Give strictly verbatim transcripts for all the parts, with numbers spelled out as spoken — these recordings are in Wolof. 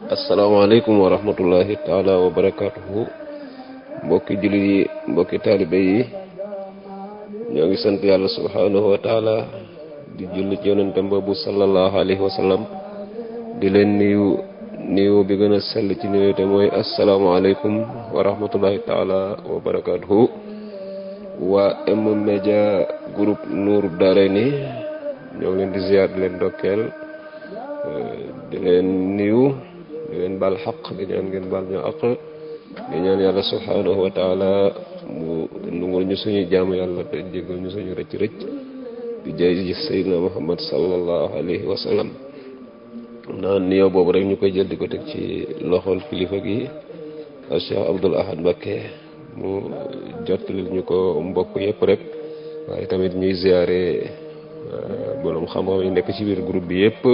asalaamaaleykum wa rahmatullahi taala wa barakaatuhu. mbokki jullit yi mbokki taalibe yi ñoo ngi sant yàlla subhaanahu wa taala di julli ci yonentam boobu sallallahu alayhi wa sallam di leen nuyu nuyu bi gën a sell ci nuyu te mooy asalaamaaleykum wa rahmatullahi taala wa barakaatuhu. waa M-Media groupe Nourou Darayni ñoo ngi leen di ziar di leen dokkeel di leen nuyu di leen baal xaq di ñaan ngeen baal ñu àq di ñaan yàlla subhaanahu wa taala mu nungul ñu suñu jaamu yàlla te jéggal ñu suñu rëcc rëcc di jaay ji Seydina Muhammad sallallahu alayhi wa sallam. naan nuyoo boobu rek ñu koy jël di ko teg ci loxol kilifa gi Cheikh Abdoul Ahad Mbacké mu jottali ñu ko mbokk yëpp rek, waaye tamit ñuy ziare borom xam-xam yi nekk ci biir groupe bi yëpp.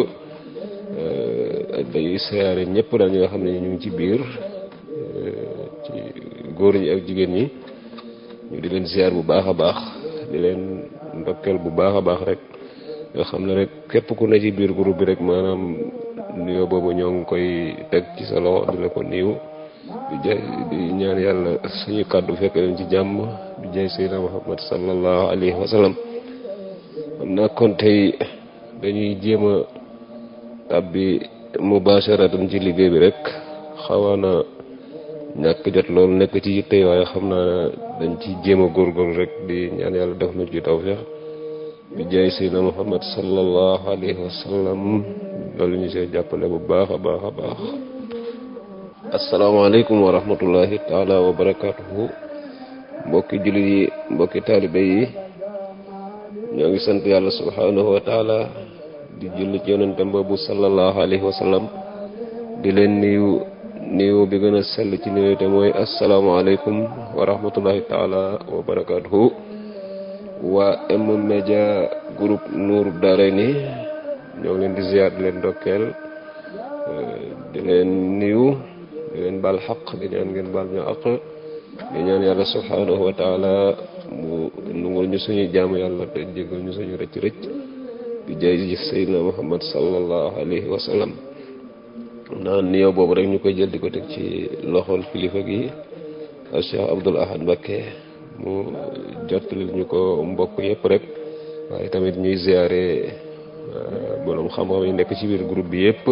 day siyaare ñëpp daal ñi nga xam ne ñu ngi ci biir ci góor ñi ak jigéen ñi ñu di leen siyaar bu baax a baax di leen ndokkeel bu baax a baax rek nga xam ne rek képp ku ne ci biir groupe bi rek maanaam nuyoo boobu ñoo ngi koy teg ci sa loxo di la ko niiw di jaay di ñaan yàlla suñu kàddu fekk leen ci jàmm di jaay Seydina Muhammad sallallahu alayhi wa sallam. xam naa kon tey dañuy jéem a tàbbi mubasharatan ci liggéey bi rek xawaana ñàkk jot loolu nekk ci yitte waaye xam naa dañ ci jéem a góorgóorlu rek di ñaan yàlla def na ci tawfiq bi jaay Seydina Muhammad sallallahu alayhi wa sallam loolu ñu see jàppale bu baax a baax a baax. asalaamaaleykum wa rahmatullahi taala wa barakaatuhu. mbokki jullit yi mbokki taalibe yi ñoo ngi sant yàlla subhaanahu wa taala di julli ci yonentam boobu sallallahu alayhi wa sallam di leen nuyu nuyu bi gën a sell ci nuyu te mooy asalaamaaleykum wa rahmatullahi taala wa barakaatuhu. waa M-Media groupe Nourou Darayni ñoo ngi leen di ziar di leen dokkeel di leen nuyu di leen baal xaq di ñaan ngeen baal ñu àq di ñaan yàlla subhaanahu wa taala mu nungul ñu suñu jaamu yàlla te jéggal ñu suñu rëcc rëcc di jaay ji Seydina Muhammad sallallahu alayhi wa sallam. naan nuyoo boobu rek ñu koy jël di ko teg ci loxol kilifa gi Cheikh Abdoul Ahad Mbacké mu jottali ñu ko mbokk yëpp rek, waaye tamit ñuy ziare borom xam-xam yi nekk ci biir groupe bi yëpp.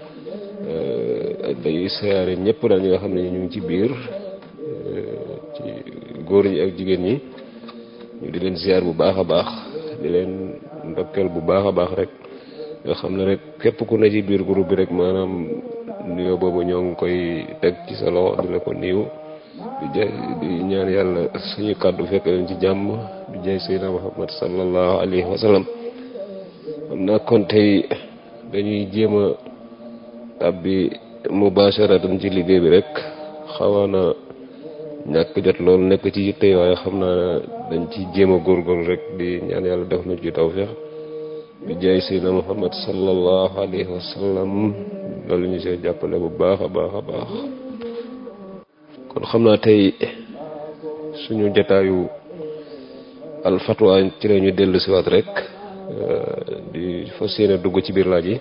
day siyaare ñëpp daal ñi nga xam ne ñu ngi ci biir ci góor ñi ak jigéen ñi ñu di leen ziar bu baax a baax di leen ndokkeel bu baax a baax rek nga xam ne rek képp ku ne ci biir groupe bi rek maanaam nuyoo boobu ñoo ngi koy teg ci sa loxo di la ko niiw di jaay di ñaan yàlla suñu kàddu fekk leen ci jàmm di jaay Seydina Muhammad sallallahu alayhi wa sallam. xam naa kon tey dañuy jéem a tàbbi mubasharatan ci liggéey bi rek xawaana ñàkk jot loolu nekk ci yitte waaye xam naa dañ ci jéem a góorgóorlu rek di ñaan yàlla def na ci tawfiq bi jaay Seydina Muhammad sallallahu alayhi wa sallam loolu ñu see jàppale bu baax a baax a baax. kon xam naa tey suñu jataayu al fatwa ci la ñu dellu siwaat rek di fas yéene dugg ci biir laaj yi.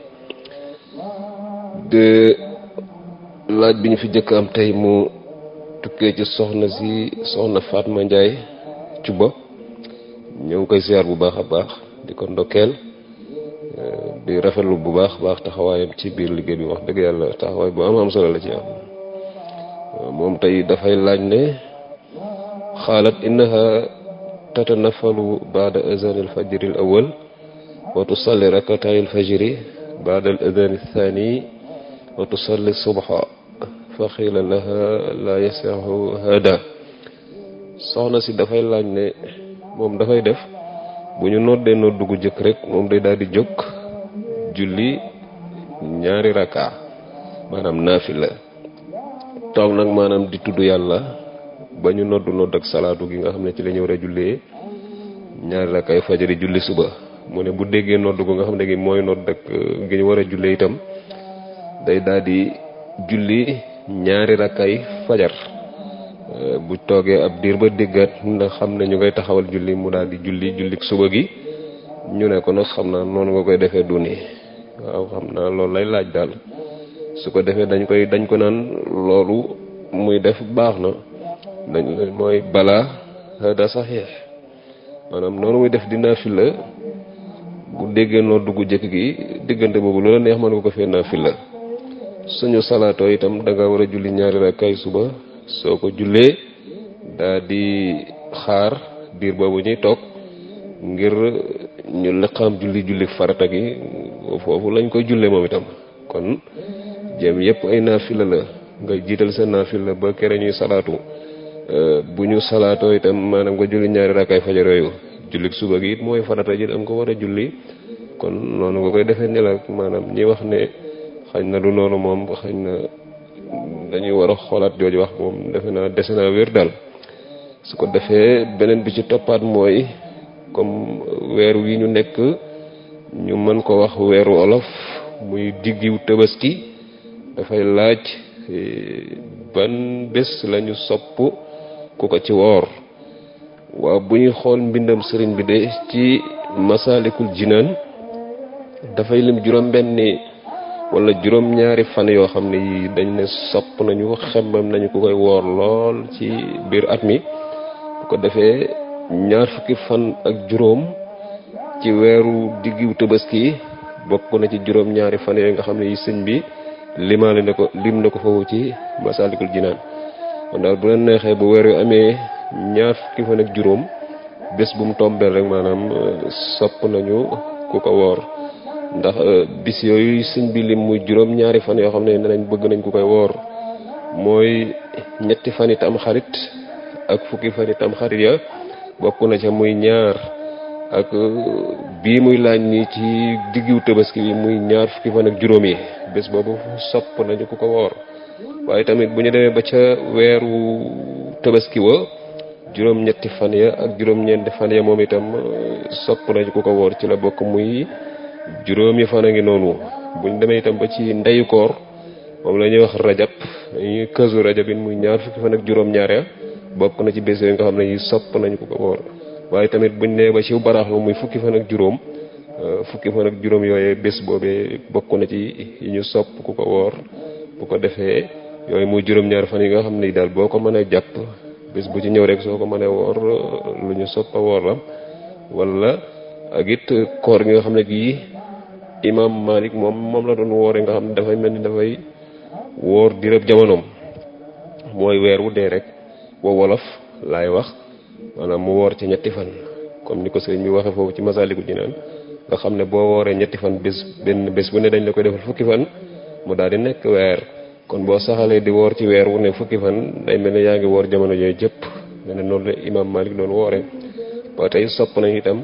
de laaj bi ñu fi jëkk am tey mu tukkee ci soxna si soxna Fatma Ndiaye Cuba ñoo ngi koy ziar bu baax a baax di ko ndokkeel di rafetlu bu baax baax taxawaayam ci biir liggéey bi wax dëgg yàlla taxawaay bu am am solo la ci am. moom tey dafay laaj ne xaalat innaha tatanafalu baada azan al fajri al awal wa tusalli rakatay al fajri baada al azan al thani wa tusalli subha fa xiila laha la yasahu hada. soxna si dafay laaj ne moom dafay def bu ñu noddee noddu gu jëkk rek moom day daal di jóg julli ñaari raka maanaam naafila toog nag maanaam di tudd yàlla ba ñu noddu nodd ak salaatu gi nga xam ne ci la ñu war a jullee ñaari rakaay fajari julli suba. mu ne bu déggee nodd gu nga xam ne gi mooy nodd ak gi ñu war a jullee itam day daal di julli ñaari rakkaay fajar bu toogee ab diir ba déggaat ndax xam ne ñu ngay taxawal julli mu daal di julli jullik suba gi. ñu ne ko nag xam naa noonu nga koy defee duni waaw xam naa loolu lay laaj daal su ko defee dañ koy dañ ko naan loolu muy def baax na dañ mooy balaa hada saxiix maanaam noonu muy def di naafila bu déggee noo dugg jëkk gi diggante boobu loola neex mën nga ko fee naafila suñu salaatoo itam da nga war a julli ñaari rakkaay suba soo ko jullee daa di xaar diir boobu ñuy toog ngir ñu liqaam julli julli farata gi foofu lañ koy jullee moom itam kon jéem yépp ay naafila la nga jiital sa naafila ba kere ñuy salaatu bu ñu salaatoo itam maanaam nga julli ñaari rakkaay fajar yooyu julli suba gi it mooy farata ji da nga ko war a julli kon noonu nga koy defee ni la maanaam ñi wax ne xañ na du noonu moom xañ na dañuy war a xoolaat jooju wax moom defe naa dese naa wér daal su ko defee beneen bi ci toppaat mooy comme weer wi ñu nekk ñu mën ko wax weeru olof muy diggiw tabaski dafay laaj ban bés lañu sopp ku ko ci woor waaw bu ñuy xool mbindam sëriñ bi de ci Masaalikul Jinaan dafay lim juróom benni wala juróom ñaari fan yoo xam ne yi dañ ne sopp nañu xemmam nañu ku koy woor lool ci biir at mi bu ko defee ñaar fukki fan ak juróom ci weeru diggiw tabaski bokk na ci juróom ñaari fan yooyu nga xam ne yi sëñ bi limaale na ko lim na ko foofu ci Masaalikul Jinaan kon daal bu leen neexee bu weer yu amee ñaar fukki fan ak juróom bés bu mu tombeel rek maanaam sopp nañu ku ko woor ndax bis yooyu sëñ bi lim muy juróom ñaari fan yoo xam ne ne nañ bëgg nañ ku koy woor mooy ñetti fan it am xarit ak fukki fan it am xarit ya bokk na ca muy ñaar ak bii muy laaj nii ci diggiw tabaski bi muy ñaar fukki fan ak juróom yi bés boobu sopp nañu ku ko woor waaye tamit bu ñu demee ba ca weeru tabaski wa juróom ñetti fan ya ak juróom ñeenti fan ya moom itam sopp nañu ku ko woor ci la bokk muy juróomi fan a ngi noonu bu ñu demee itam ba ci ndeyu koor moom la ñuy wax rajab dañuy kësu rajabin muy ñaar fukki fan ak juróom ñaar ya bokk na ci bés yooyu nga xam ne yi sopp nañu ku ko woor waaye tamit buñ nee ba ci baraxlu muy fukki fan ak juróom fukki fan ak juróom yooyee bés boobee bokk na ci yi ñu sopp ku ko woor bu ko defee yooyu muy juróom-ñaar fan yi nga xam ne daal boo ko mënee jàpp bés bu ci ñëw rek soo ko mënee woor lu ñu sopp a woor la wala ak it koor gi nga xam ne gii imam Malik moom moom la doon wooree nga xam ne dafay mel ni dafay woor dirëb jamonoom mooy weer wu dee rek wa wolof laay wax maanaam mu woor ci ñetti fan comme ni ko sëriñ bi waxee foofu ci Masaalikul Jinaan nga xam ne boo wooree ñetti fan bés benn bés bu ne dañ la koy defal fukki fan mu daal di nekk weer kon boo saxalee di woor ci weer wu ne fukki fan day mel ne yaa ngi woor jamono yooyu jëpp mel ne noonu la imam Malik doon wooree ba tey sopp nañ itam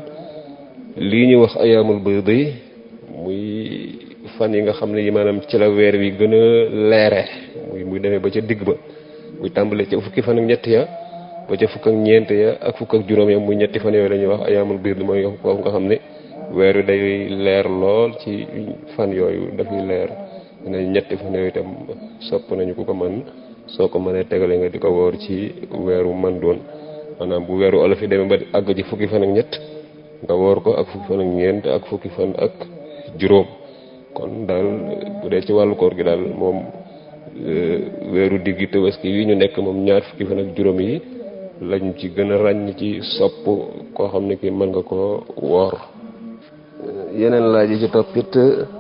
lii ñuy wax ayaamul baydi muy fan yi nga xam ne yi maanaam ci la weer wi gën a leere muy muy demee ba ca digg ba muy tàmbalee ca fukki fan ak ñett ya ba ca fukk ak ñeent ya ak fukk ak juróom ya muy ñetti fan yooyu la ñuy wax ayaamul baydi mooy foofu nga xam ne weer wi day leer lool ci fan yooyu dafay leer ne ñetti fan yooyu itam sopp nañu ku ko man soo ko mënee tegale nga di ko woor ci weeru man doon maanaam bu weeru olof yi demee ba àgg ci fukki fan ak ñett nga woor ko ak fukki fan ak ñeent ak fukki fan ak juróom kon daal bu dee ci wàllu koor gi daal moom weeru diggi tabaski yi ñu nekk moom ñaar fukki fan ak juróom yi lañ ci gën a ràññ ci sopp koo xam ne ki mën nga ko woor yeneen laaj yi ci toppit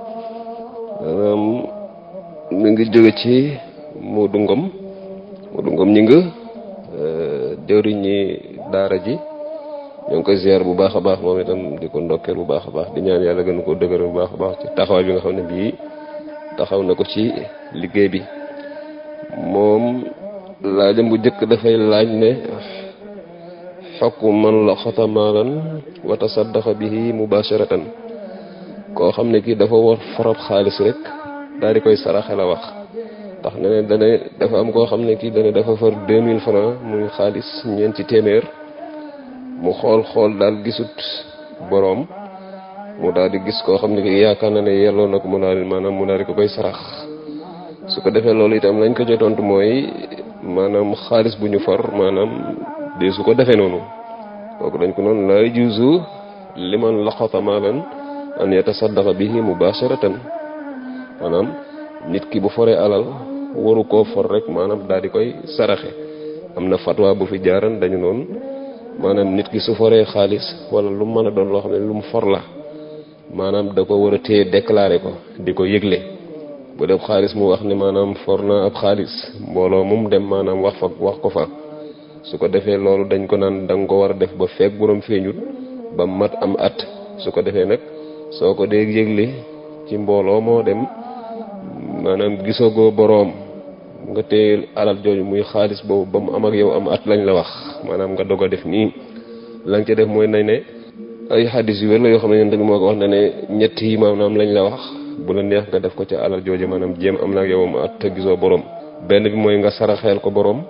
mi ngi jóge ci Modou Ngom Modou Ngom ñi nga jëwriñ ñi daara ji ñoo ngi koy ziar bu baax a baax moom itam di ko ndokkeel bu baax a baax di ñaan yàlla gën ko dëgëral bu baax a baax ci taxawaay bi nga xam ne bii taxaw na ko ci liggéey bi moom laajam bu njëkk dafay laaj ne xokku man la xotamaalan wa tasaddaqa bihi mubasharatan koo xam ne kii dafa war forab xaalis rek daal di koy saraxe la wax ndax ne ne dane dafa am koo xam ne kii dane dafa far deux mille francs muy xaalis ñeenti téeméer mu xool xool daal gisut boroom mu daal di gis koo xam ne kii yaakaar na ne yelloo na ko mu daal maanaam mu daal di ko koy sarax su ko defee loolu itam lañ ko joy tontu mooy maanaam xaalis bu ñu for maanaam de su ko defee noonu kooku dañ ko noonu laa juuzu liman laqata maalan an yatasaddaqa bihi mubasharatan maanaam nit ki bu foree alal waru koo for rek maanaam daal di koy saraxe. am na fatwa bu fi jaaran dañu noonu maanaam nit ki su foree xaalis wala lu mën a doon loo xam ne lu mu for la maanaam da ko war a téye déclaré ko di ko yëgle. bu def xaalis mu wax ne maanaam for na ab xaalis mbooloo mum dem maanaam wax fa wax ko fa su ko defee loolu dañ ko naan da nga ko war a def ba fekk borom feeñut ba mat am at. su ko defee nag soo ko dee yëgle ci mbooloo moo dem maanaam gisagoo boroom nga téye alal jooju muy xaalis boobu ba mu am ak yow am at lañ la wax maanaam nga doog a def nii. lañ ca def mooy nañ ne ay xadis yu wér la yoo xam ne yéen tamit moo ko wax ne ne ñett yi maanaam lañ la wax bu la neex nga def ko ca alal jooju maanaam jéem am na ak yow am at te gisoo boroom. benn bi mooy nga saraxeel ko boroom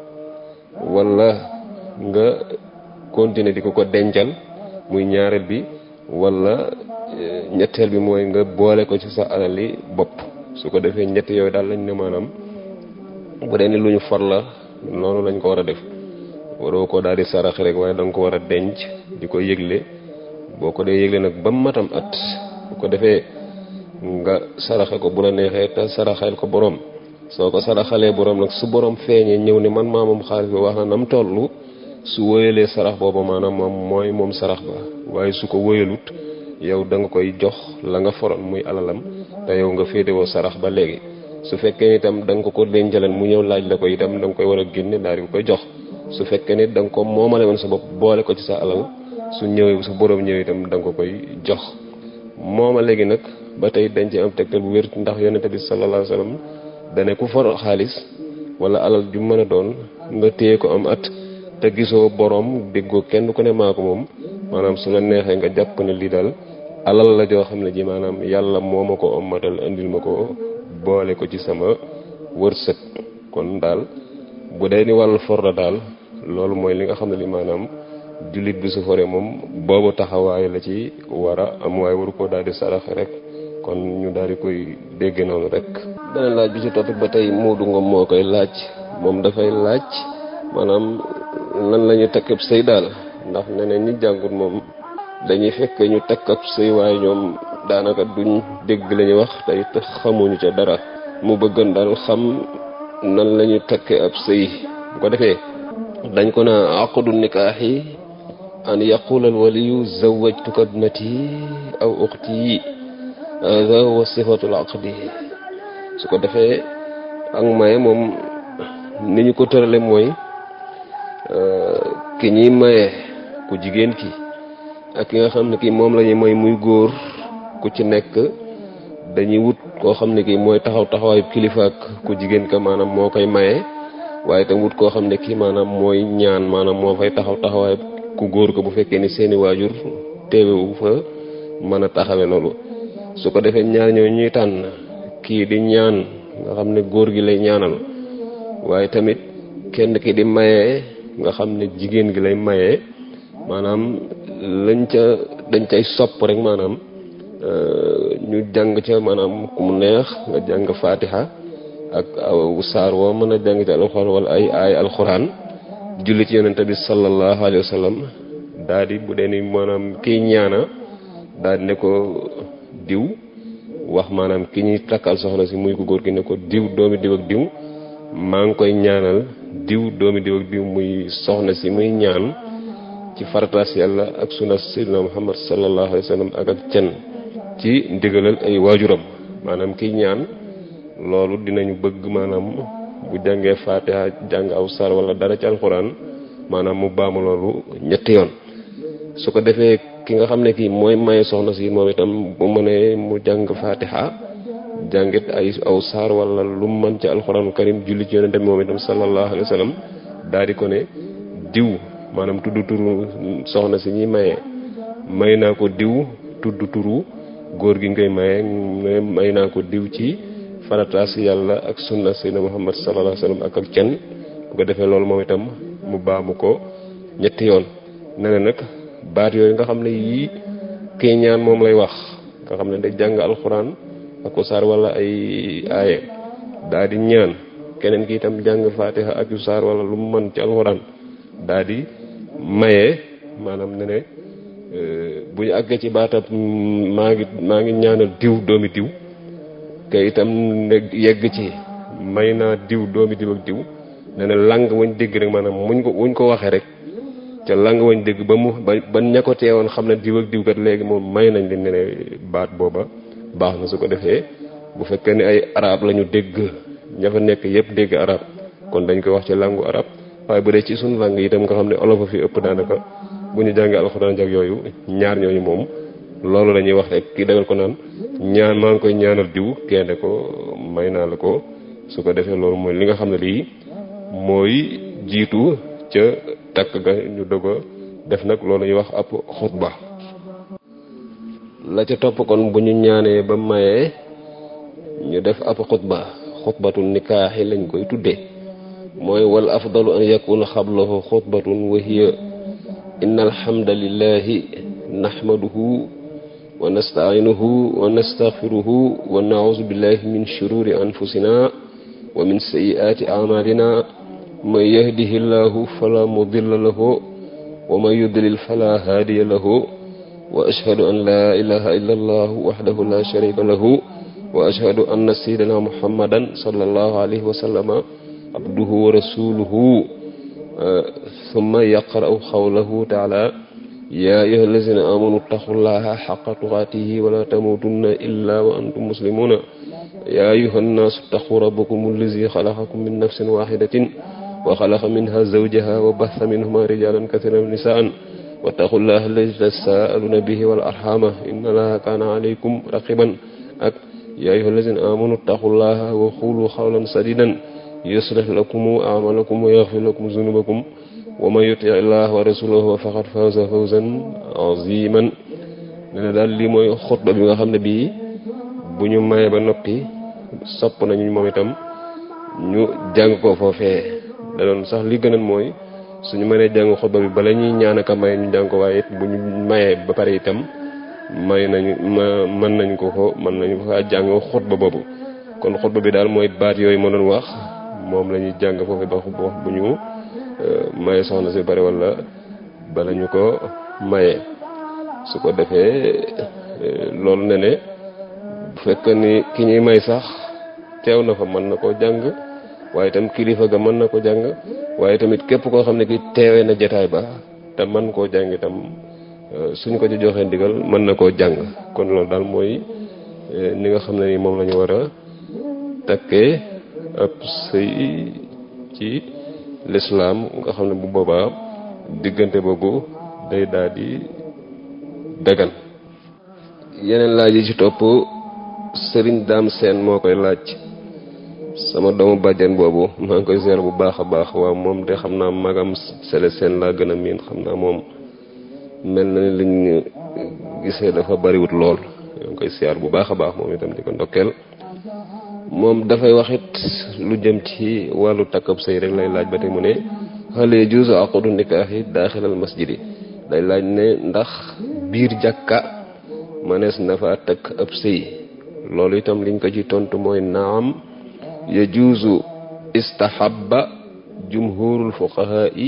wala nga continuer di ko ko dencal muy ñaareel bi. wala ñetteel bi mooy nga boole ko ci sa alali bopp. su ko defee ñett yooyu daal lañ ne maanaam bu dee ni lu ñu for la noonu lañ ko war a def. waroo ko daal di sarax rek waaye da nga ko war a denc di ko yëgle boo ko dee yëgle nag ba matam at bu ko defee nga saraxe ko bu la neexee te saraxeel ko borom. soo ko saraxalee borom nag su borom feeñee ñëw ne man maa moom xaalis bi wax na nam tollu su wóyalee sarax boobu maanaam moom mooy moom sarax ba waaye su ko wóyalut yow da nga koy jox la nga foroon muy alalam te yow nga féetewoo sarax ba léegi. su fekkee itam da nga ko ko dencaleen mu ñëw laaj la ko itam da nga koy war a génne daal di ko koy jox. su fekkee ne da nga ko moomale woon sa bopp boole ko ci sa alal su ñëwee su borom ñëwee itam da nga ko koy jox. mooma léegi nag ba tey dañ ci am tegtal bu wér ndax yonent bi sallallahu alayhi wasallam dane ku for xaalis wala alal ju mën a doon nga téye ko am at te gisoo borom déggoo kenn ku ne maa ko moom maanaam su la neexee nga jàpp ne lii daal alal la joo xam ne ji maanaam yàlla moo ma ko ommatal indil ma ko boole ko ci sama wërsëg. kon daal bu dee ni wàllu for la daal loolu mooy li nga xam ne li maanaam jullit bi su foree moom boobu taxawaay la ci war a am waaye waru ko daal di saraxe rek. kon ñu daal di koy dégg noonu rek. beneen laaj bi ci topp ba tey Moodu Ngom moo koy laaj moom dafay laaj maanaam nan la ñu takk ab sëy daal ndax neneen ñi jàngut moom dañuy fekk ñu takk ab sëy waaye ñoom daanaka duñ dégg la ñuy wax te it xamuñu ca dara mu bëggan daal xam nan la ñu takkee ab sëy. bu ko defee dañ ko naa aqdu nikaahi an yaqula al waliyu zawwajtuka ibnati aw ukhti hada wa sifatul aqdi. su ko defee ak maye moom ni ñu ko tërale mooy ki ñuy maye ku jigéen ki ak ki nga xam ne kii moom la ñuy may muy góor ku ci nekk dañuy wut koo xam ne kii mooy taxaw taxawaayu kilifa ak ku jigéen ka maanaam moo koy maye waaye tam wut koo xam ne kii maanaam mooy ñaan maanaam moo fay taxaw taxawaayu ku góor ko bu fekkee ni seeni waajur teewewu fa mën a taxawe loolu. su ko defee ñaar ñoo ñuy tànn kii di ñaan nga xam ne góor gi lay ñaanal waaye tamit kenn ki di maye nga xam ne jigéen gi lay maye maanaam lañ ca dañ cay sopp rek maanaam ñu jàng ca maanaam ku mu neex nga jàng fatiha ak aw saar woo mën a jàng ci alxuraan wala ay ay alxuraan julli ci yonente bi sallallahu alayhi wa sallam daal di bu dee ni maanaam kiy ñaana daal di ne ko diw wax maanaam ki ñuy takkal soxna si muy ko góor gi ne ko diw doomi diw ak diw maa ngi koy ñaanal diw doomi diw ak diw muy soxna si muy ñaan ci farataas yàlla ak sunna sayyidina Muhammad sallallahu alayhi wa sallam ak ak cen ci ndigalal ay waajuram maanaam kiy ñaan loolu dinañu bëgg maanaam bu jàngee fatiha jàng aw sar wala dara ci alxuraan maanaam mu baamu loolu ñetti yoon. su ko defee ki nga xam ne kii mooy maye soxna si moom itam bu mënee mu jàng fatiha jàngit ay aw saar wala lu mu mën ci alxuraanu karim julli ci yonente bi moom itam sallallahu alayhi wa sallam daal di ko ne diw maanaam tudd turu soxna si ñuy maye may naa ko diw tudd turu góor gi ngay maye may naa ko diw ci farataas yàlla ak sunna sayyidina Muhammad sallallahu alayhi wa sallam ak ak cen bu ko defee loolu moom itam mu baamu ko ñetti yoon. nee na nag baat yooyu nga xam ne yii kii ñaan moom lay wax nga xam ne day jàng alxuraan ak ko saar wala ay aaye daa di ñaan keneen ki itam jàng fatiha ak yu saar wala lu mu mën ci alxuraan daa di maye maanaam ne ne bu ñu àggee ci baatab maa ngi maa ngi ñaanal diw doomi diw fekkee itam ne yegg ci may naa diw doomi diw ak diw ne ne lang wañ dégg rek maanaam muñ ko wuñ ko waxee rek ca lang wañ dégg ba mu ba ba ña ko teewoon xam ne diw ak diw kat léegi moom may nañ leen ne ne baat booba baax na. su ko defee bu fekkee ne ay arab la ñu dégg ña fa nekk yépp dégg arab kon dañ koy wax ci langu arab waaye bu dee ci suñu lang itam nga xam ne olof a fi ëpp daanaka bu ñu jàngee alxuraan jak yooyu ñaar ñooñu moom loolu la ñuy wax rek kii dagal ko naan ñaan maa ngi koy ñaanal diw kenn ko may naa la ko. su ko defee loolu mooy li nga xam ne lii mooy jiitu ca takk ga ñu doog a def nag loolu ñuy wax ab xutba. la ca topp kon bu ñu ñaanee ba mayee ñu def ab xutba xutbatul nikaaxi lañ koy tuddee mooy wal afdalu an yakuna xablahu xutbatun wa hiya inna alhamdulillahi nahmaduhu wa nasta'inuhu wa nastaghfiruhu wa na'udhu billahi min shururi anfusina wa min sayyiati a'malina man yahdihillahu fala mudilla lahu wa man yudlil fala hadiya lahu wa ashhadu an la ilaha illa allah wahdahu la sharika lahu wa ashhadu anna sayyidina muhammadan sallallahu alayhi wa sallama abduhu wa rasuluhu thumma yaqra'u qawlahu ta'ala ya ayyuhal lazina amanu ittaqullaha haqqa tuqatihi wa la tamutunna illa wa antum muslimuna ya ayyuhan nasu ittaqu rabbakum allazi khalaqakum min nafsin wahidatin wa khalaqa minha zawjaha wa batha minhuma rijalan kathiran wa nisaan wattaqullaha allazi tasaaluna bihi wal arhama inna allaha kana alaykum raqiban ak ya ayyuhal lazina amanu ittaqullaha wa qulu qawlan sadidan yuslih lakum a'malakum wa yaghfir lakum dhunubakum wa man yuti' illaha wa rasulahu faqad faza fawzan aziman. nee na daal lii mooy xutba bi nga xam ne bii bu ñu mayee ba noppi sopp nañu moom itam ñu jàng ko foofee. da doon sax li gënal mooy suñu mënee jàng xutba bi bala ñuy ñaan aka may ñu jàng ko waaye it bu ñu mayee ba pare itam may nañu ma mën nañ ko ko mën nañu ko fa jàng xutba boobu. kon xutba bi daal mooy baat yooyu ma doon wax moom la ñuy jàng foofu ba wax bu ñu maye soxna si bari wala bala ñu ko maye. su ko defee loolu ne ne bu fekk ni ki ñuy may sax teew na fa mën na koo jàng waaye itam kilifa ga mën na ko jàng waaye tamit képp koo xam ne ki teewee na jataay ba te mën koo jàng itam suñ ko ci joxee ndigal mën na koo jàng. kon loolu daal mooy ni nga xam ne ni moom la ñu war a takkee ab sëy ci lislaam nga xam ne bu boobaa diggante boobu day daal di dagan. yeneen laaj yi ci topp sëriñ daam seen moo koy laaj sama doomu bàjjen boobu maa ngi koy seer bu baax a baax waaw moom de xam naa magam sele seen laa gën a miin xam naa moom mel na ni liñ gisee dafa bariwut lool maa ngi koy siyaar bu baax a baax moom itam di ko ndokkeel. moom dafay waxit lu jëm ci wàllu takkab sëy rek lay laaj ba te mu ne hal yajuuzu aqdu nikaahi daaxilal masjidi day laaj ne ndax biir jàkka manees na fa takk ab sëy. loolu itam liñ ko ci tontu mooy naam yajuuzu istahabba jumhurul fuqahaa'i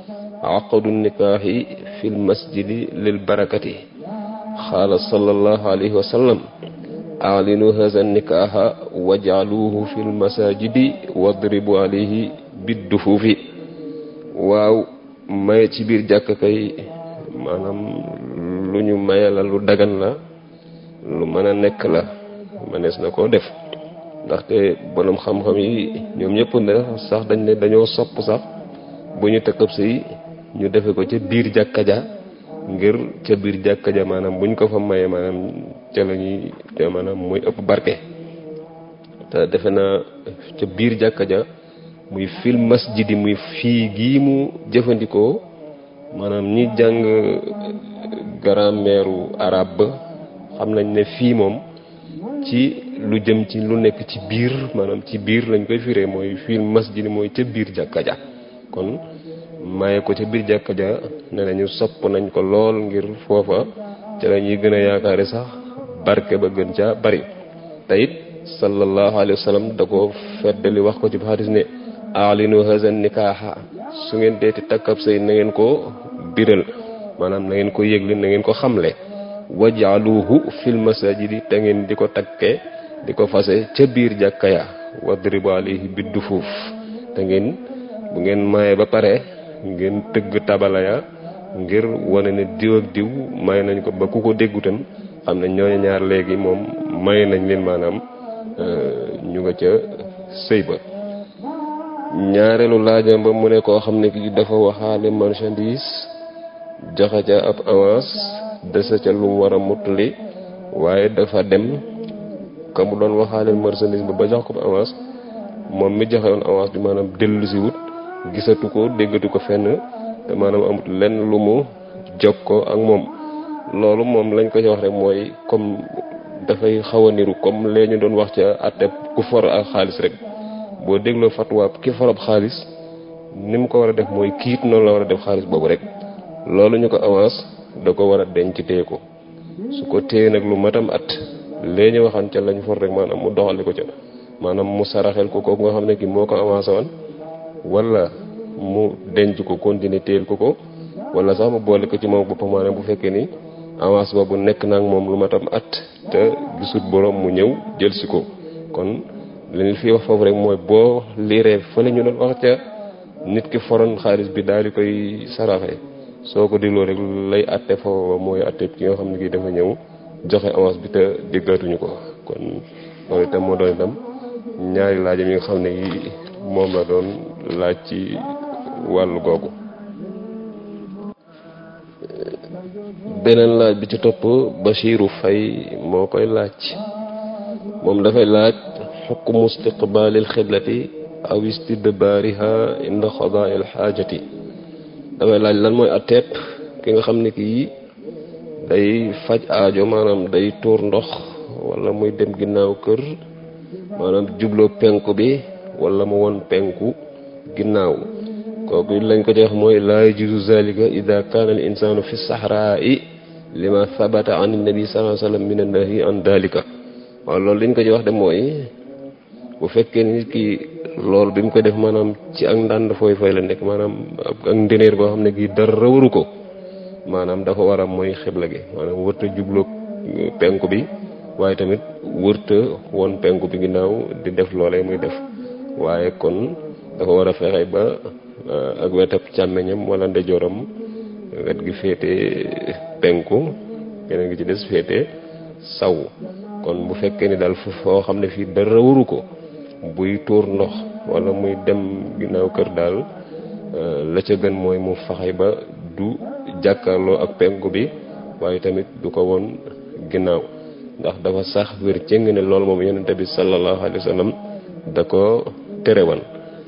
aqdu nikaahi fil masjidi lil barakati qaala sallallahu alayhi wa sallam a'linu hadha nikaaha waj'aluhu fil masajidi wadribu alayhi biddufufi. waaw maye ci biir jàkk kay maanaam lu ñu maye la lu dagan la lu mën a nekk la mënees na koo def ndaxte borom xam-xam yi ñoom ñëpp ne sax dañ ne dañoo sopp sax bu ñu tëkkëb sëy ñu defe ko ca biir jàkka ja ngir ca biir jàkka ja maanaam buñ ko fa mayee maanaam ca la ñuy te maanaam muy ëpp barke. te defe naa ca biir jàkka ja muy fil masjidi muy fii gii mu jëfandikoo maanaam ñi jàng grammaire arabe ba xam nañ ne fii moom ci lu jëm ci lu nekk ci biir maanaam ci biir lañ koy firee mooy fil masjidi mooy ca biir jàkka ja. kon maye ko ca biir jàkka ja ne nañu sopp nañ ko lool ngir foofa ca la ñuy gën a yaakaare sax barke ba gën ca bari. te it sallallahu alayhi wa sallam da ko feddali wax ko ci hadis ne a'linu hadha nikaaha su ngeen deeti takkab sëy na ngeen ko biral maanaam na ngeen ko yëgle na ngeen ko xamle waj'aluhu fil masajidi te ngeen di ko takke di ko fase ca biir jàkka ya wadribu alayhi biddu fuuf te ngeen bu ngeen maye ba pare ngeen tëgg tabala ya ngir wane ne diw ak diw may nañ ko ba ku ko déggutam xam ne ñooñu ñaar léegi moom may nañ leen maanaam ñu nga ca sëy ba. ñaareelu laajam ba mu ne koo xam ne ki dafa waxaale marchandise joxe ca ab avance dese ca lu mu war a mottali waaye dafa dem ka mu doon waxaale marchandise ba ba jox ko avance moom mi joxe woon avance bi maanaam dellu si wut gisatu ko déggatu ko fenn te maanaam amut lenn lu mu jokkoo ak moom. loolu moom lañ ko ci wax rek mooy comme dafay xaw a niru comme lee ñu doon wax ca àtte ku for ak xaalis rek boo dégloo fatwa ki for ab xaalis ni mu ko war a def mooy kiit noonu la war a def xaalis boobu rek loolu ñu ko avance da ko war a denc téye ko su ko téye nag lu matam at lee ñu waxan ca lañ for rek maanaam mu doxali ko ca maanaam mu saraxel ko kooku nga xam ne ki moo ko avancé woon wala mu denc ko continuer téyel ko ko wala sax mu boole ko ci moom boppam maanaam bu fekkee ni avance boobu nekk naa moom lu matam at te gisut borom mu ñëw jël si ko. kon li ñu fi wax foofu rek mooy boo liiree fële ñu doon wax ca nit ki foroon xaalis bi daal di koy saraxe soo ko digloo rek lay atte foofu mooy atte ki nga xam ne kii dafa ñëw joxe avance bi te déggatuñu ko. kon loolu itam moo doon itam ñaari laajam yi nga xam ne yi moom la doon laaj ci wàllu googu. beneen laaj bi ci topp Bachiru Fay moo koy laaj moom dafay laaj xukmu istiqbaalil xiblati aw istidbaariha inda xadaa'il xaajati. dafay laaj lan mooy atteeb ki nga xam ne kii day faj aajo maanaam day tuur ndox wala muy dem ginnaaw kër maanaam jubloo penku bi wala mu won penku ginnaaw. kooku lañ ko jox mooy laa yajuuzu zalika ida kaana al insaanu fi saxraa'i lima sabata an nabi sallallahu alayhi wa sallam min an-nahyi an dalika. waaw loolu liñ ko ci wax de mooy bu fekkee nit ki loolu bi mu ko def maanaam ci ak ndànd fooy fooy la nekk maanaam ak ndëneer goo xam ne gi dara waru ko maanaam dafa war a mooy xibla gi maanaam wërta jubloo penku bi waaye tamit wërta woon penku bi ginnaaw di def loolee muy def waaye kon dafa war a fexe ba ak wetab càmmeñam wala ndeyjooram wet gi féete penku keneen gi ci des féete saw. kon bu fekkee ni daal foo xam ne fii dara waru ko buy tuur ndox wala muy dem ginnaaw kër daal la ca gën mooy mu faxay ba du jàkkaarloo ak penku bi waaye tamit du ko woon ginnaaw ndax dafa sax wér cëng ne loolu moom yonente bi sallallahu alayhi wa sallam da ko terewan.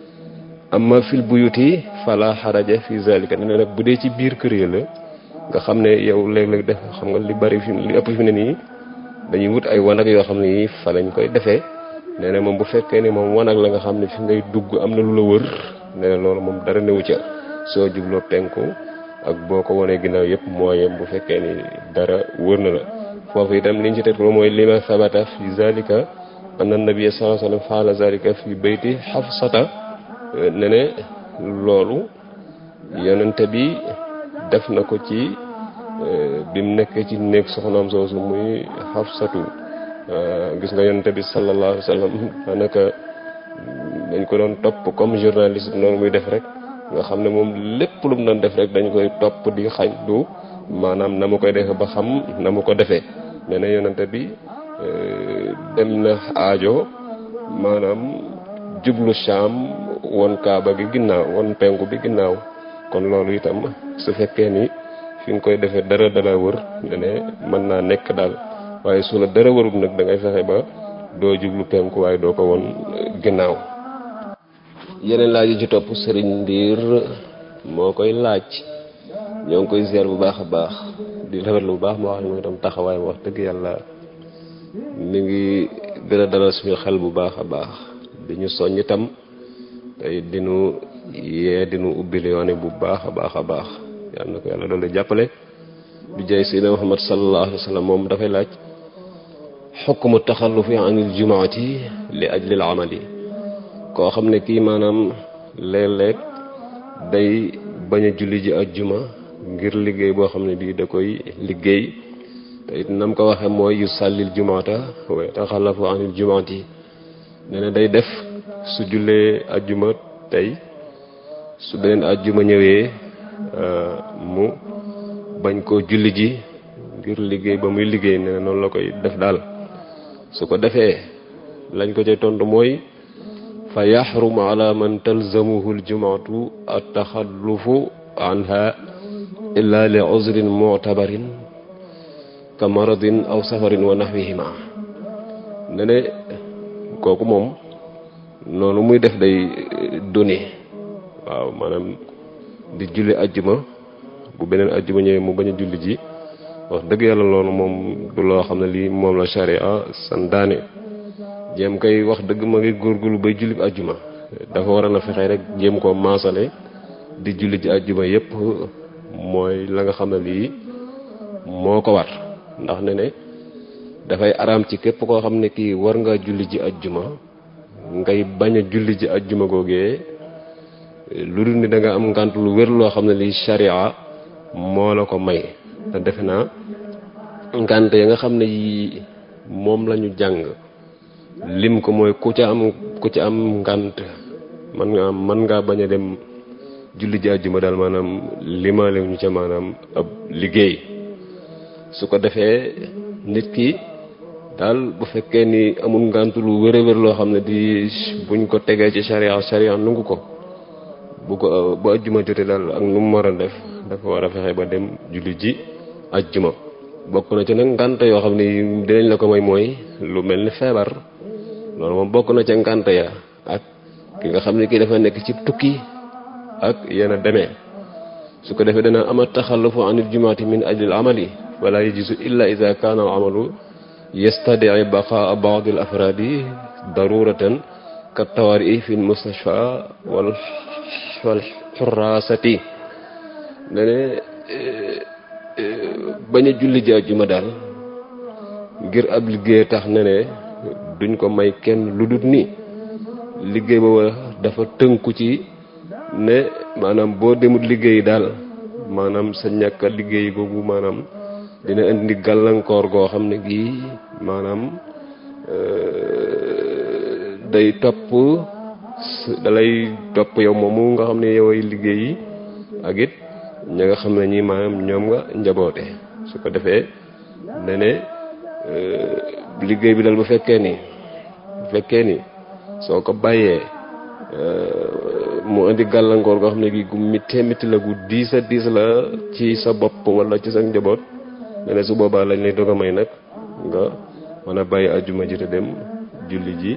amma fil buyuti fala xaraja fi zalika ne nag bu dee ci biir kër yi la nga xam ne yow léeg-léeg def xam nga li bari fi li ëpp fi ne nii dañuy wut ay wanag yoo xam ne yi fa lañ koy defee nee na moom bu fekkee ni moom wanag la nga xam ne fi ngay dugg am na lu la wër nee na loolu moom dara newu ca soo jubloo penku ak boo ko wanee ginnaaw yëpp moo yem bu fekkee ni dara wër na la. foofu itam liñ ci teg ko mooy lima sabata fi zalika anna nabiyya sallallahu alayhi wa sallam faala zalika fi bayti Hafsata ne ne loolu yonente bi def na ko ci bi mu nekkee ci néeg soxnaam soosu muy Hafsatu. gis nga yonente bi sallallahu alayhi wa sallam daanaka dañ ko doon topp comme journaliste noonu muy def rek nga xam ne moom lépp lu mu doon def rek dañ koy topp di xañ du maanaam na mu koy defee ba xam na mu ko defee. nee na yonente bi dem na aajo maanaam jublu Shaam won kaaba gi ginnaaw won penku bi ginnaaw. kon loolu itam su fekkee ni fi nga koy defee dara dara wër ne mën naa nekk daal waaye su la dara wërul nag da ngay fexe ba doo jublu penku waaye doo ko won ginnaaw. yeneen laaj yi ci topp Serigne Ndiir moo koy laaj ñoo ngi koy ziar bu baax a baax di rafetlu bu baax moo wax ne mooy itam taxawaay wax dëgg yàlla mi ngi gën a dalal suñu xel bu baax a baax di ñu soññ itam tey dinu yee dinu ubbil yoone bu baax a baax a baax yàlla na ko yàlla doon jàppale bi jaay Seydina Muhammad sallallahu alayhi wa sallam. moom dafay laaj xukmu taxallufi anil jumaati li ajlil amali. koo xam ne kii maanaam léeg-léeg day bañ a julli ji ajjuma ngir liggéey boo xam ne bii da koy liggéey te it nam ko waxee mooy yu sàllil jumaata wa taxalafu anil jumaati nee na day def su jullee ajjuma tey su beneen ajjuma ñëwee mu bañ koo julli ji ngir liggéey ba muy liggéey nee na noonu la koy def daal. su ko defee lañ ko cay tontu mooy fa yaxrumu ala man talzamuhu aljumaatu attaxallufu anha illa li uzrin mu'tabarin ka maradin aw safarin wa nahwihima ne ne kooku moom noonu muy def day doni waaw maanaam di julli ajjuma bu beneen ajjuma ñëwee mu bañ a julli ji wax dëgg yàlla loolu moom du loo xam ne lii moom la sharia santaane jéem koy wax dëgg ma ngi góorgóorlu bay julli bi ajjuma dafa war a na fexe rek jéem koo maasale di julli ji ajjuma yépp mooy la nga xam ne lii moo ko war ndax ne ne dafay araam ci képp koo xam ne kii war ngaa julli ji ajjuma ngay bañ a julli ji ajjuma googee lu dul ni da nga am ngànt lu wér loo xam ne lii sharia moo la ko may te defe naa ngànt ya nga xam ne yi moom la ñu jàng lim ko mooy ku ca am ku ca am ngànt man nga man ngaa bañ a dem julli ji àjjuma daal maanaam limaale ñu ca maanaam ab liggéey su ko defee nit ki daal bu fekkee ni amul ngànt lu wér a wér loo xam ne di buñ ko tegee ci sharia sharia nungu ko bu ko bu àjjuma jotee daal ak nu mu war a def dafa war a fexe ba dem julli ji ajjuma. bokk na ci nag ngànt yoo xam ne dinañ la ko may mooy lu mel ni feebar loolu moom bokk na ca ngànt ya ak ki nga xam ne kii dafa nekk ci tukki ak yenn demee su ko defee dana ama taxallufu anil jumaati min ajlil amali wala yajuzu illa ida kaana al amalu yastadii baqaa ba'd al afraadi daruratan ka tawari fi l mustashfa wal wal xurasati ne bañ a julli ji àjjuma daal ngir ab liggéey tax ne ne duñ ko may kenn lu dul ni liggéey booba dafa tënku ci ne maanaam boo demut liggéey daal maanaam sa ñàkk a liggéey googu maanaam dina indi gàllankoor goo xam ne gii maanaam day topp dalay topp yow moomu nga xam ne yow ay liggéey ak it ña nga xam ne ñi maanaam ñoom nga njaboote su ko defee ne ne liggéey bi dal bu fekkee ni bu fekkee ni soo ko bàyyee mu indi gàllankoor goo xam ne gi gu mittee mitti la gu diis a diis la ci sa bopp wala ci sa njaboot ne ne su boobaa lañ lay doog a may nag nga mën a bàyyi ajjuma ji te dem julli ji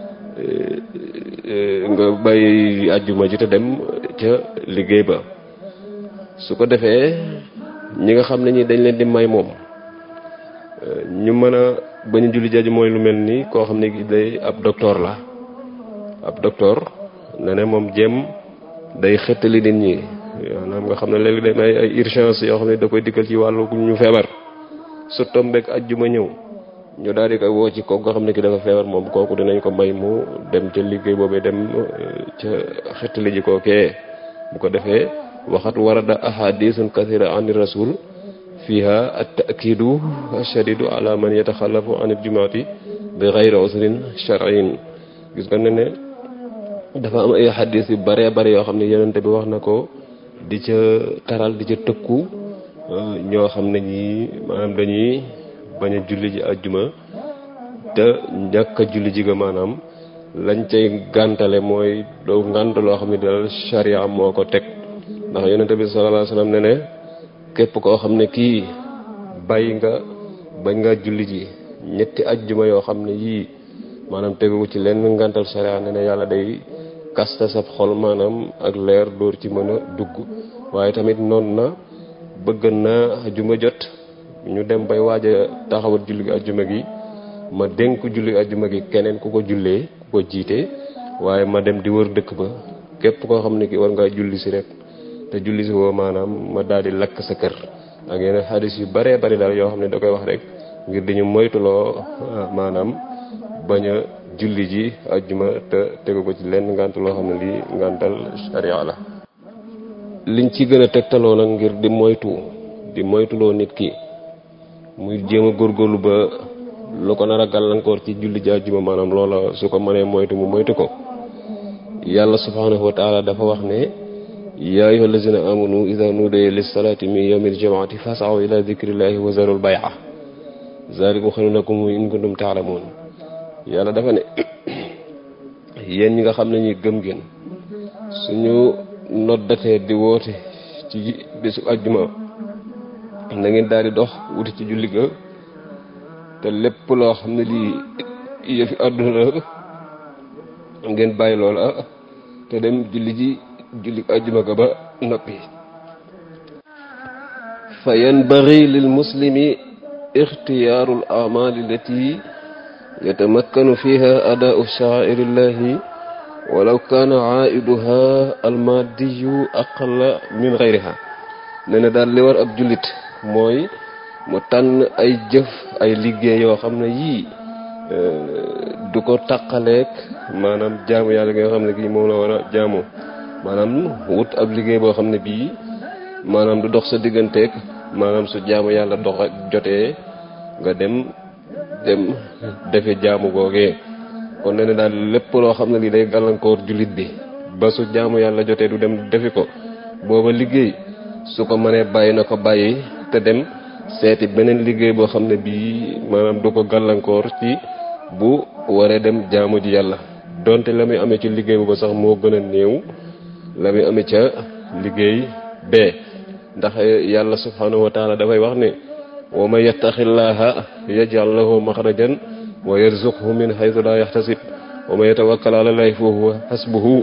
nga bàyyi ajjuma ji te dem ca liggéey ba su ko defee ñi nga xam ne ñi dañ leen di may moom ñu mën a bañ a julli ji mooy lu mel ni koo xam ne gi day ab docteur la ab docteur ne ne moom jéem day xettali nit ñi maanaam nga xam ne léegi day may ay urgence yoo xam ne da koy dikkal ci wàllu ñu feebar su tombeek ajjuma ñëw ñu daal di koy woo ci kooku nga xam ne ki dafa feebar moom kooku dinañ ko may mu dem ca liggéey boobee dem ca xettali ji kookee bu ko defee waxat warada ahadisun kathira ani rasul fiha at-ta'kidu ashadidu ala man yataxallafu an al-jumaati bi ghayri usrin shar'in gis nga ne ne dafa am ay xadis yu bare bare yoo xam ne yonente bi wax na ko di ca taral di ca tëkku ñoo xam ne ñi maanaam dañuy bañ a julli ji àjjuma te ñàkk a julli ji ga maanaam lañ cay gàntale mooy doo ngànt loo xam ne daal sharia moo ko teg ndax yonente bi sallallahu alayhi wasallam ne ne képp koo xam ne kii bàyyi nga bañ nga julli ji ñetti àjjuma yoo xam ne yii maanaam teguwu ci lenn ngàntal sharia ne ne yàlla day kasta sab xol maanaam ak leer dóor ci mën a dugg waaye tamit noonu na bëgg na àjjuma jot ñu dem bay waaj a taxawal julli gi àjjuma gi ma dénk julli àjjuma gi keneen ku ko jullee ku ko jiite waaye ma dem di wër dëkk ba képp koo xam ne ki war ngaa julli si rek te julli si woo maanaam ma daal di lakk sa kër ak yeneen xadis yu bare bari daal yoo xam ne da koy wax rek ngir di ñu moytuloo maanaam bañ a julli ji àjjuma te tegu ko ci lenn ngànt loo xam ne lii ngàntal sharia la. liñ ci gën a tegtaloo nag ngir di moytu di moytuloo nit ki muy jéem a góorgóorlu ba lu ko nar a gàllankoor ci julli ji àjjuma maanaam loola su ko mënee moytu mu moytu ko. yàlla subhanahu wa taala dafa wax ne yaa ayyuha allazina amanu ida nuudiya lissalaati min yawmil jamaati fasaw ila dikrillahi wa zarul bay'a zalikum xayrun lakum in kuntum ta'lamun. yàlla dafa ne yéen ñi nga xam ne ñi gëm ngeen suñu noddatee di woote ci bésu àjjuma na ngeen daal di dox wuti ci julli ga te lépp loo xam ne lii yëfi àdduna la ngeen bàyyi loola te dem julli ji julli àjjuma ga ba noppi. fa yanbaghi lil muslimi ixtiyaaru al a'maal allati yatamakkanu fiha adaa'u sha'aa'irillahi walaw kaana aa'iduha almaadiyu aqalla min ghayriha. nee na daal li war ab jullit mooy mu tànn ay jëf ay liggéey yoo xam ne yii du ko taqaleek maanaam jaamu yàlla nga xam ne kii moom la war a jaamu maanaam wut ab liggéey boo xam ne bii maanaam du dox sa digganteeg maanaam su jaamu yàlla dox ak jotee nga dem dem defe jaamu googee. kon nee na daal lépp loo xam ne lii day gàllankoor jullit bi ba su jaamu yàlla jotee du dem defi ko booba liggéey su ko mënee bàyyi na ko bàyyi te dem seeti beneen liggéey boo xam ne bii maanaam du ko gàllankoor ci bu waree dem jaamu ji yàlla donte la muy amee ci liggéey bu ba sax moo gën a néew la muy amee ca liggéey bee. ndax yàlla subhanahu wa taala dafay wax ne wa man yattaqillaha yaj'al lahu maxrajan wa yarzuqhu min haythu la yahtasib wa man yatawakkal ala llahi fa huwa hasbuhu.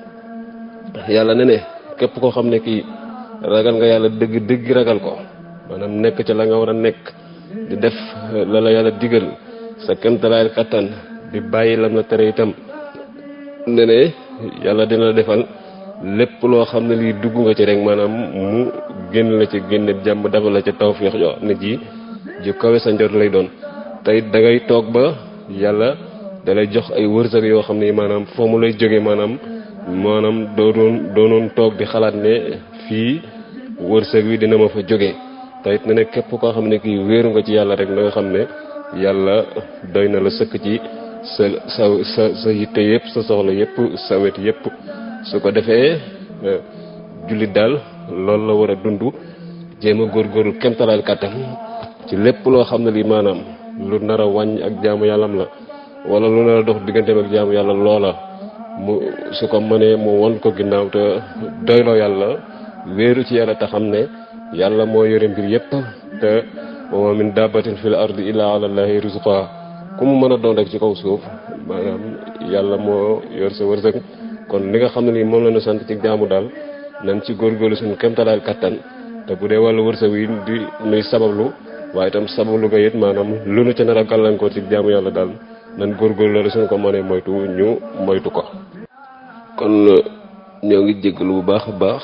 yàlla ne ne képp koo xam ne kii ragal nga yàlla dëgg dëgg ragal ko maanaam nekk ca la nga war a nekk di def la la yàlla digal sa kemtalaayal kattan di bàyyi lam la tere itam ne ne yàlla dina la defal lépp loo xam ne lii dugg nga ci rek maanaam mu génn la ci génne jàmm dafa la ca tawfiix yoo xam ne ji ji kawe sa njort lay doon. tey da ngay toog ba yàlla da lay jox ay wërsëg yoo xam ne maanaam foo mu lay jógee maanaam maanaam doo doon doonoon toog di xalaat ne fii wërsëg wi dina ma fa jógee. te it ne ne képp koo xam ne kii wéeru nga ci yàlla rek na nga xam ne yàlla doy na la sëkk ci sa sa sa sa yitte yëpp sa soxla yëpp sa wet yëpp. su ko defee jullit daal loolu la war a dund jéem a góorgóorlu kemtalaal kàttan ci lépp loo xam ne lii maanaam lu nar a wàññ ak jaamu yàllam la wala lu nar a dox digganteem ak jaamu yàlla loola mu su ko mënee mu won ko ginnaaw te doyloo yàlla wéeru ci yàlla te xam ne yàlla moo yore mbir yëpp te wa ma min dabbatin fil ardi illa ala llahi rizquha ku mu mën a doon rek ci kaw suuf maanaam yàlla moo yor sa wërsëg. kon li nga xam ne lii moom la ñu sant ci jaamu daal nañ ci góorgóorlu suñu kéemtalaay kattan te bu dee wàllu wërsëg yi di nuy sabablu waaye itam sabablu ko it maanaam lu nu ca nar a gàllankoor ci jaamu yàlla daal nañ góorgóorlu la suñu ko mënee moytu ñu moytu ko. kon ñoo ngi jégalu bu baax a baax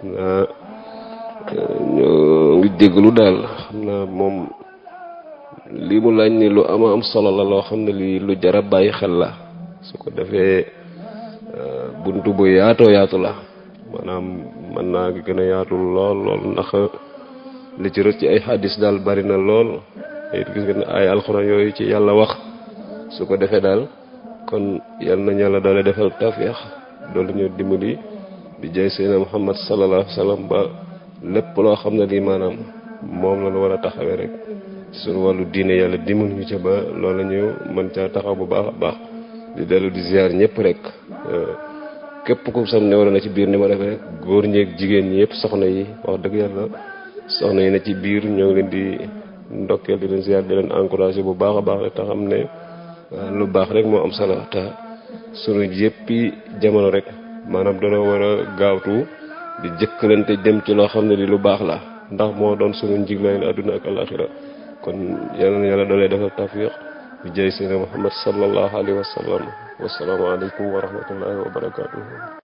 ñoo ngi jégalu daal xam naa moom lii mu laaj ni lu ama am solo la loo xam ne lii lu jar a bàyyi xel la su ko defee. buntu bu yaatoo yaatu la maanaam mën naa gën a yaatu lool lool ndax li ci rëcc ci ay xaddis daal bari na lool it gis nga ne ay alxuraan yooyu ci yàlla wax su ko defee daal kon yal nañu yàlla doole defal tawfiix doole ñu dimbali di jay seydina Muhammad sallallahu alayhi wa sallam ba lépp loo xam ne lii maanaam moom la ñu war a taxawee rek suñu wàllu diine yàlla dimbali ñu ca ba loolu ñu mën caa taxaw bu baax a baax. di dellu di ziar ñëpp rek képp ku sam ne war na ci biir ni ma defee rek góor ñeeg jigéen ñi yëpp soxna yi wax dëgg yàlla soxna yi ne ci biir ñoo ngi leen di ndokkeel di leen ziar di leen encouragé bu baax a baax rek te xam ne lu baax rek moo am solo te sunu yëppi jamono rek maanaam dana war a gaawtu di jëkkalante dem ci loo xam ne li lu baax la ndax moo doon sunu njiglaay la adduna ak alaxira kon yal na yàlla doolee defal tawfiq bi jay seydina Muhammad sallallahu alayhi wa sallam wassalaamu aleykum wa rahmatullahi wa barakatuhu